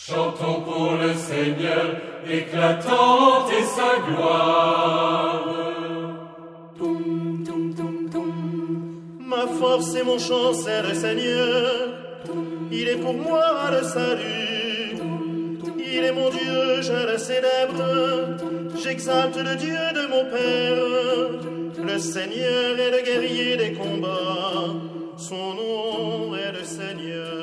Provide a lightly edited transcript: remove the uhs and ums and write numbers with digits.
Chantons pour le Seigneur, éclatante est sa gloire. Ma force et mon chant, c'est le Seigneur. Il est pour moi le salut. Il est mon Dieu, je le célèbre. J'exalte le Dieu de mon Père. Le Seigneur est le guerrier des combats. Son nom est le Seigneur.